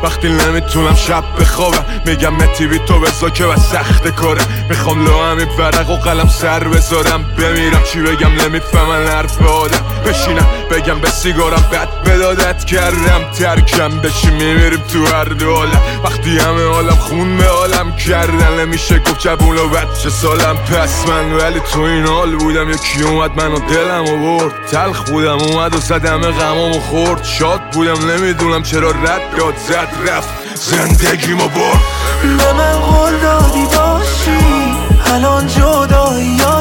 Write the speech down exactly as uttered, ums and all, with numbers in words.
وقتی نمیتونم شب بخوابم میگم متیوی تو بزا که بس سخت کاره. میخوام لو همی ورق و قلم سر بذارم بمیرم. چی بگم نمیفهمن حرف آدم. بشینم بگم به سیگارم بد بدادت کردم ترکم بشی میمیریم تو هر دو عالم. وقتی همه عالم خون به عالم کردن نمیشه گفت جبون و بچه سالم پس من. ولی تو این حال بودم یکی اومد منو دلم و برد. تلخ بودم اومد و زدم غمامو خورد. شاد بودم نمیدونم چرا رد داد زد رفت زندگیمو برد. به من قول دادی باشی الان جدایی